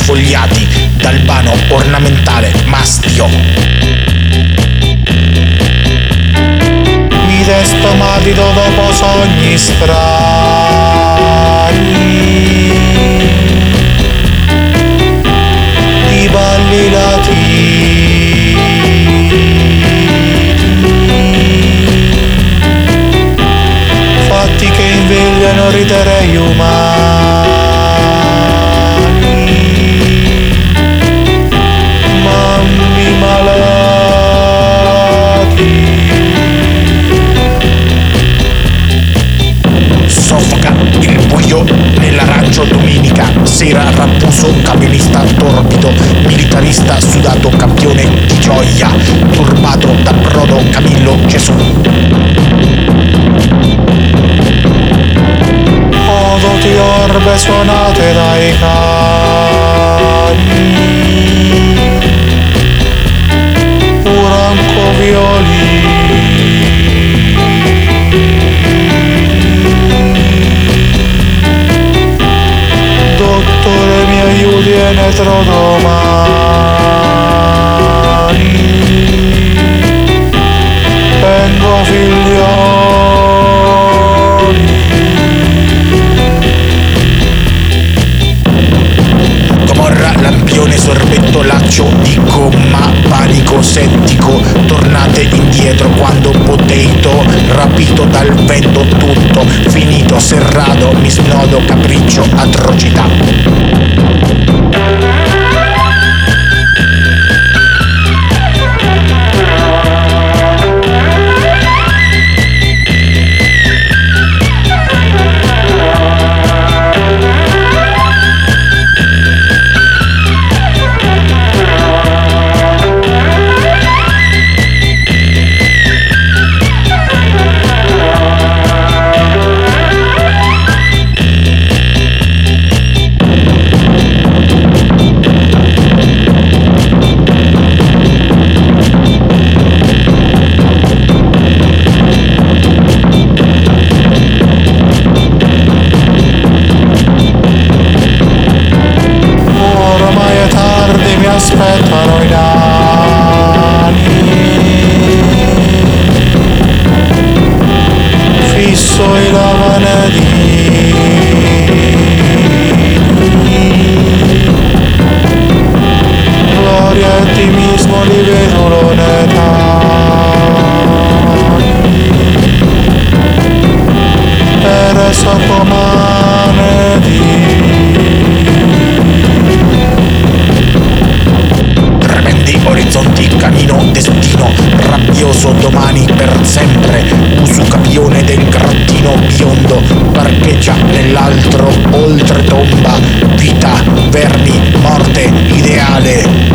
sfogliati dal vano ornamentale mastio. Mi desto matido dopo sogni strani, di balli latini, fatti che invegliano riderei umani, mammi malati. Soffoca il buio nell'arancio domenica sera, rappuso camionista torbido, militarista sudato, campione di gioia, turbato da brodo Camillo Gesù. Doti orbe suonate dai cani, uranco violini, dottore mi aiuti e ne entro domani, vengo figlioli. Lampione, sorbetto, laccio di gomma, panico settico, tornate indietro quando potato, rapito dal vento tutto, finito, serrato, mi snodo, capriccio, atrocità. Mi aspettano i nani, fisso i lavaneri, gloria e ottimismo li vedo lontani, per sottomane orizzonti, camino, destino, rabbioso domani per sempre, usucapione del grattino biondo, parcheggia nell'altro oltretomba, vita, vermi, morte, ideale.